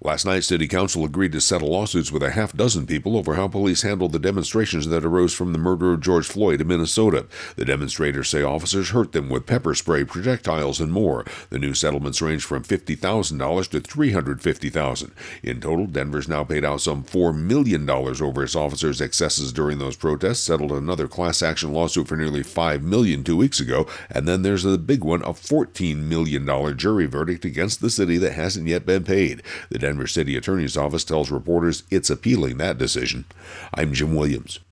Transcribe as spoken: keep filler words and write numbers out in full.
Last night, City Council agreed to settle lawsuits with a half dozen people over how police handled the demonstrations that arose from the murder of George Floyd in Minnesota. The demonstrators say officers hurt them with pepper spray, projectiles, and more. The new settlements range from fifty thousand dollars to three hundred fifty thousand dollars. In total, Denver's now paid out some four million dollars over its officers' excesses during those protests, settled another class action lawsuit for nearly five million dollars two weeks ago, and then there's the big one, a fourteen million dollars jury verdict against the city that hasn't yet been paid. The Denver City Attorney's Office tells reporters it's appealing that decision. I'm Jim Williams.